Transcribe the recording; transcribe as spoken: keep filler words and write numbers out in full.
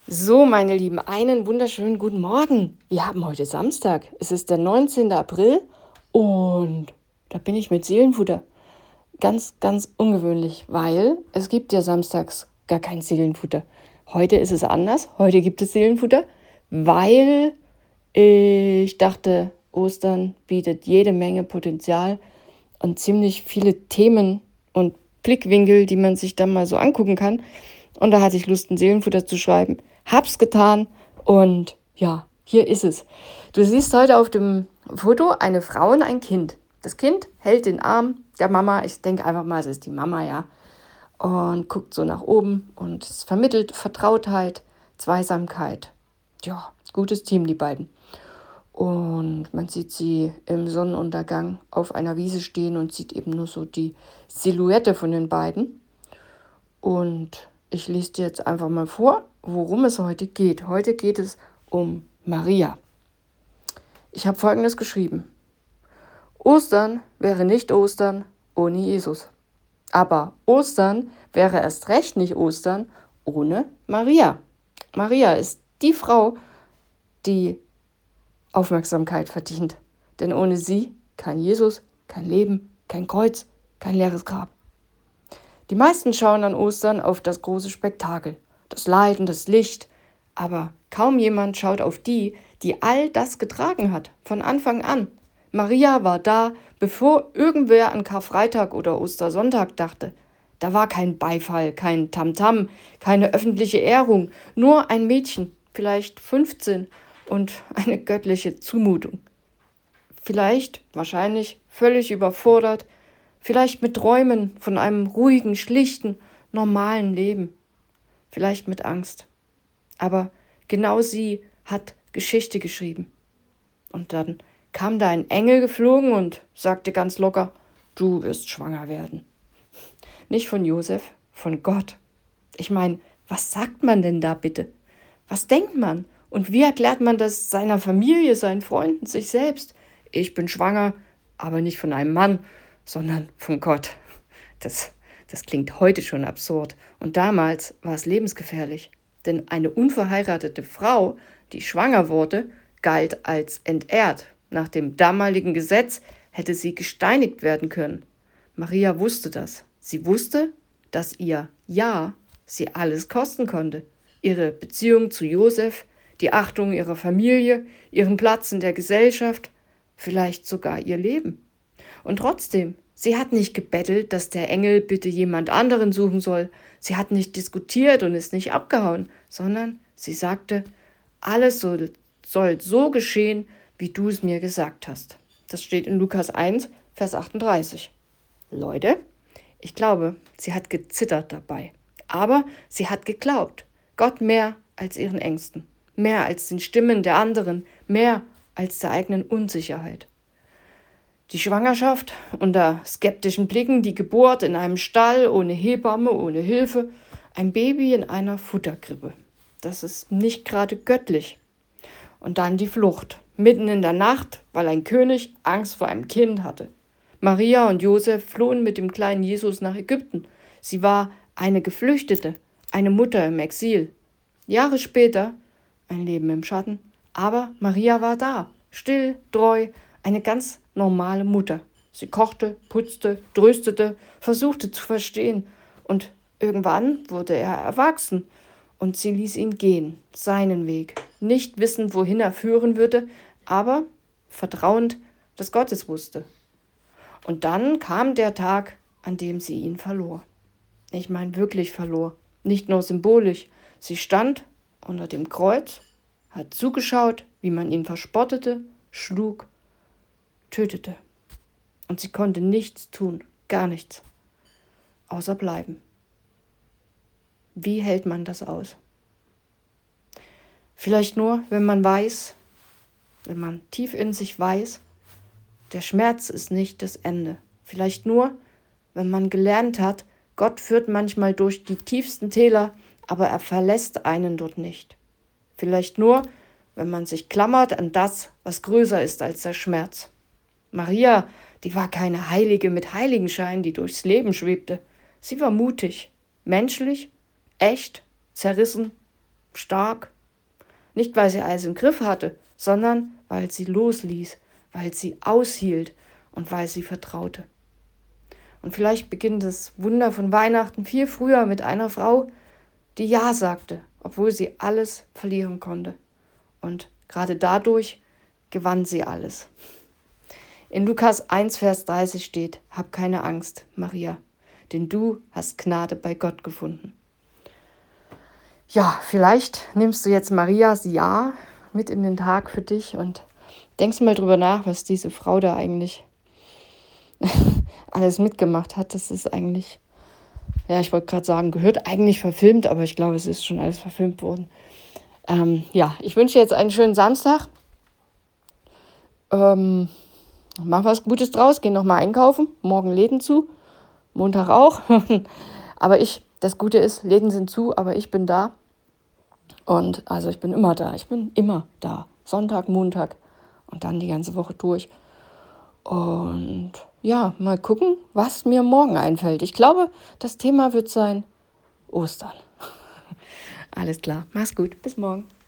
So, meine Lieben, einen wunderschönen guten Morgen. Wir haben heute Samstag. Es ist der neunzehnte April und da bin ich mit Seelenfutter. Ganz, ganz ungewöhnlich, weil es gibt ja samstags gar kein Seelenfutter. Heute ist es anders. Heute gibt es Seelenfutter, weil ich dachte, Ostern bietet jede Menge Potenzial und ziemlich viele Themen und Blickwinkel, die man sich dann mal so angucken kann. Und da hatte ich Lust, ein Seelenfutter zu schreiben. Hab's getan und ja, hier ist es. Du siehst heute auf dem Foto eine Frau und ein Kind. Das Kind hält den Arm der Mama, ich denke einfach mal, es ist die Mama, ja, und guckt so nach oben und es vermittelt Vertrautheit, Zweisamkeit. Ja, gutes Team, die beiden. Und man sieht sie im Sonnenuntergang auf einer Wiese stehen und sieht eben nur so die Silhouette von den beiden. Und ich lese dir jetzt einfach mal vor, worum es heute geht. Heute geht es um Maria. Ich habe Folgendes geschrieben. Ostern wäre nicht Ostern ohne Jesus. Aber Ostern wäre erst recht nicht Ostern ohne Maria. Maria ist die Frau, die Aufmerksamkeit verdient. Denn ohne sie kein Jesus, kein Leben, kein Kreuz, kein leeres Grab. Die meisten schauen an Ostern auf das große Spektakel, das Leiden, das Licht, aber kaum jemand schaut auf die, die all das getragen hat, von Anfang an. Maria war da, bevor irgendwer an Karfreitag oder Ostersonntag dachte. Da war kein Beifall, kein Tamtam, keine öffentliche Ehrung, nur ein Mädchen, vielleicht fünfzehn, und eine göttliche Zumutung. Vielleicht, wahrscheinlich, völlig überfordert, vielleicht mit Träumen von einem ruhigen, schlichten, normalen Leben. Vielleicht mit Angst. Aber genau sie hat Geschichte geschrieben. Und dann kam da ein Engel geflogen und sagte ganz locker, du wirst schwanger werden. Nicht von Josef, von Gott. Ich meine, was sagt man denn da bitte? Was denkt man? Und wie erklärt man das seiner Familie, seinen Freunden, sich selbst? Ich bin schwanger, aber nicht von einem Mann, sondern von Gott. Das, das klingt heute schon absurd. Und damals war es lebensgefährlich. Denn eine unverheiratete Frau, die schwanger wurde, galt als entehrt. Nach dem damaligen Gesetz hätte sie gesteinigt werden können. Maria wusste das. Sie wusste, dass ihr Ja sie alles kosten konnte. Ihre Beziehung zu Josef, die Achtung ihrer Familie, ihren Platz in der Gesellschaft, vielleicht sogar ihr Leben. Und trotzdem, sie hat nicht gebettelt, dass der Engel bitte jemand anderen suchen soll. Sie hat nicht diskutiert und ist nicht abgehauen, sondern sie sagte, alles soll, soll so geschehen, wie du es mir gesagt hast. Das steht in Lukas eins, Vers achtunddreißig. Leute, ich glaube, sie hat gezittert dabei. Aber sie hat geglaubt. Gott mehr als ihren Ängsten, mehr als den Stimmen der anderen, mehr als der eigenen Unsicherheit. Die Schwangerschaft unter skeptischen Blicken, die Geburt in einem Stall ohne Hebamme, ohne Hilfe, ein Baby in einer Futterkrippe. Das ist nicht gerade göttlich. Und dann die Flucht, mitten in der Nacht, weil ein König Angst vor einem Kind hatte. Maria und Josef flohen mit dem kleinen Jesus nach Ägypten. Sie war eine Geflüchtete, eine Mutter im Exil. Jahre später ein Leben im Schatten, aber Maria war da, still, treu, eine ganz normale Mutter. Sie kochte, putzte, tröstete, versuchte zu verstehen und irgendwann wurde er erwachsen und sie ließ ihn gehen, seinen Weg, nicht wissend, wohin er führen würde, aber vertrauend, dass Gott es wusste. Und dann kam der Tag, an dem sie ihn verlor. Ich meine wirklich verlor, nicht nur symbolisch. Sie stand unter dem Kreuz, hat zugeschaut, wie man ihn verspottete, schlug, tötete. Und sie konnte nichts tun, gar nichts, außer bleiben. Wie hält man das aus? Vielleicht nur, wenn man weiß, wenn man tief in sich weiß, der Schmerz ist nicht das Ende. Vielleicht nur, wenn man gelernt hat, Gott führt manchmal durch die tiefsten Täler, aber er verlässt einen dort nicht. Vielleicht nur, wenn man sich klammert an das, was größer ist als der Schmerz. Maria, die war keine Heilige mit Heiligenschein, die durchs Leben schwebte. Sie war mutig, menschlich, echt, zerrissen, stark. Nicht, weil sie alles im Griff hatte, sondern weil sie losließ, weil sie aushielt und weil sie vertraute. Und vielleicht beginnt das Wunder von Weihnachten viel früher mit einer Frau, die Ja sagte, obwohl sie alles verlieren konnte. Und gerade dadurch gewann sie alles. In Lukas eins, Vers dreißig steht: Hab keine Angst, Maria, denn du hast Gnade bei Gott gefunden. Ja, vielleicht nimmst du jetzt Marias Ja mit in den Tag für dich und denkst mal drüber nach, was diese Frau da eigentlich alles mitgemacht hat. Das ist eigentlich, ja, ich wollte gerade sagen, gehört eigentlich verfilmt, aber ich glaube, es ist schon alles verfilmt worden. Ähm, ja, ich wünsche dir jetzt einen schönen Samstag. Ähm, mach was Gutes draus, geh nochmal einkaufen. Morgen Läden zu, Montag auch. Aber ich, das Gute ist, Läden sind zu, aber ich bin da. Und also ich bin immer da, ich bin immer da. Sonntag, Montag und dann die ganze Woche durch. Und ja, mal gucken, was mir morgen einfällt. Ich glaube, das Thema wird sein Ostern. Alles klar, mach's gut, bis morgen.